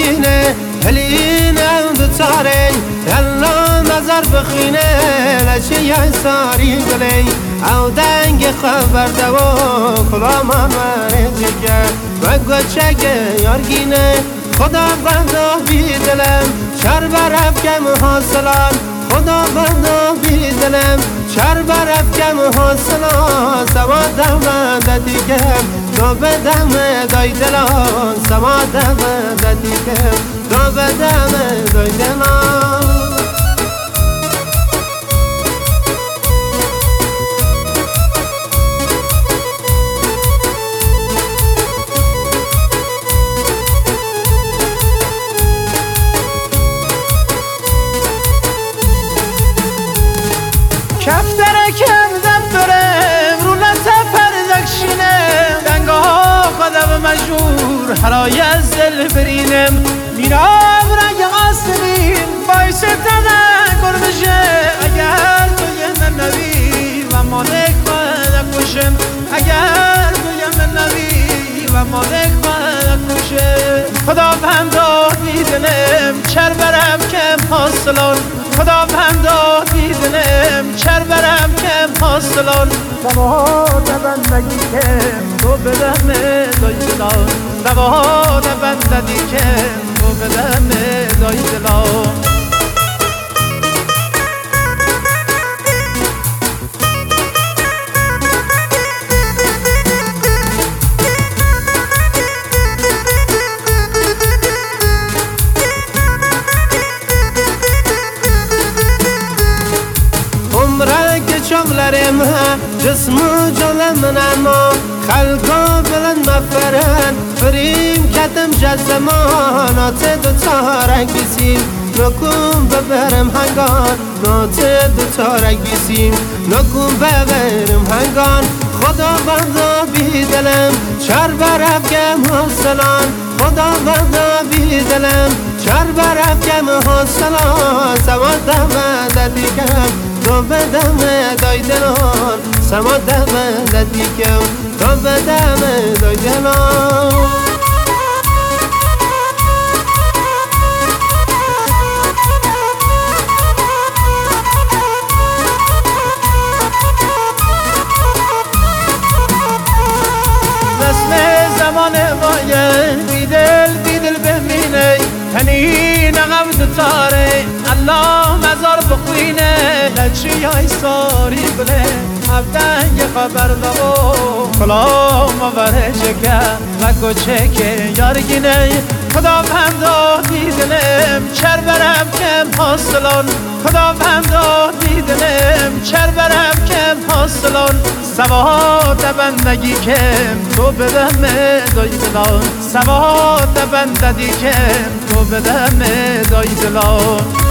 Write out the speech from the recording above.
یارگینه هلین او دچاره یلا نظر بخینه لچه یای ساری گلی او دنگ خبر دو کلا من ورزیگه و گوچه یارگینه خدا بنده بی دلم شر برف کم حاصلان خدا بنده بی دلم شر برف کم حاصلان سوا دم دیگم دو بدم دای دلان سوا دم دیگم دو بدم دای دلان کفتره کردم دارم رو لطفر دکشینم دنگه ها خدم مجبور حرای از دل برینم میرم رنگ قاسمین باعث تذکر بشه اگر توی من نبی و مالک خودم کشم اگر توی من نبی و مالک خودم کشم خدا هم داد میدنم چر برم کم حاصلان خدا هم داد میدنم چر برم کم حاصلان سواها بندگی کم تو بدم دای دلان سواها بندگی کم تو بدم دای دلان شغلرم جسم و جلم من اما خلقا بلند مفرن فریم کتم جزمانات دو تارک بیسیم نکن ببرم هنگان نات دو تارک بیسیم نکن ببرم هنگان خدا بنده بی دلم چر برف کم حاصلان خدا بنده بی دلم چر برف کم حاصلان سوا دم دیگم تو بدم دای دلان سما دم دیگم تو بدم دای دلان مثل زمان باید بیدل بمینه تنی نغم دتاره الله مزار بخوینه لچی های ساری بله هفتن یه خبر دو کلام وره چکه و گوچه که یارگینه خدا هم داد میدنم چر برم کم حاصلان خدا هم داد میدنم چر برم کم حاصلان سواها بندگی کم تو بدم دای دلان سواها بندگی کم تو بدم دای دلان